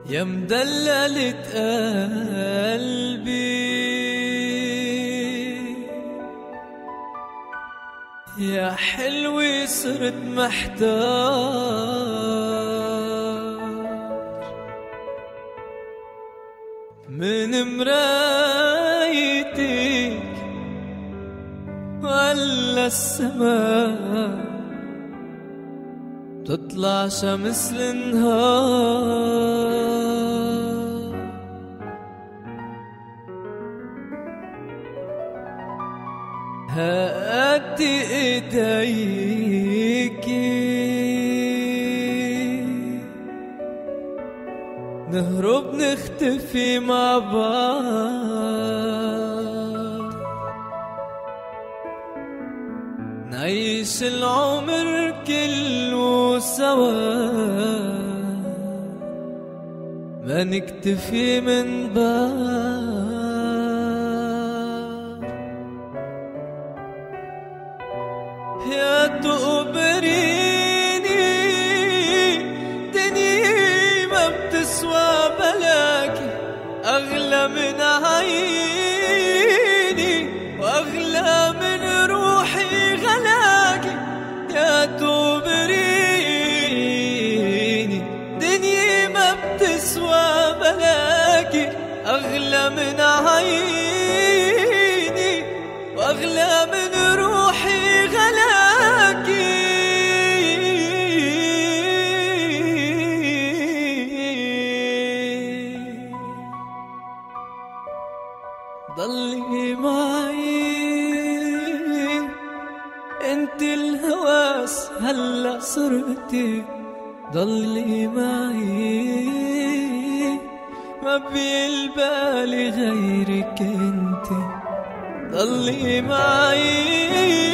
يا مدللة قلبي، يا حلوة صرت محتار من مرايتك ولا السماء تطلع شمس النهار. هاتي ايديكي نهرب نختفي مع بعض، نعيش العمر كله سوا، ما نكتفي من بعض. يا تقبريني دنيا ما بتسوى بلاكي، أغلى من عيني وأغلى من روحي غلاكي. يا تقبريني دنيا ما بتسوى بلاكي، أغلى من عيني وأغلى من روحي غلاكي. ضلي معي انت الهواس هلا صرتي، ضلي معي ما بالبالي غيرك انت. ضلي معي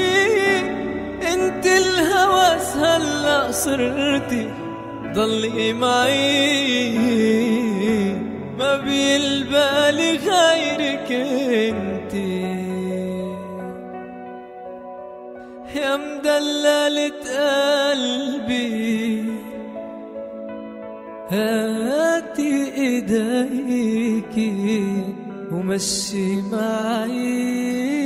انت الهواس هلا صرتي، ضلي معي ما بالبالي غيرك انت. يا مدللة قلبي هاتي ايديكي ومشي معي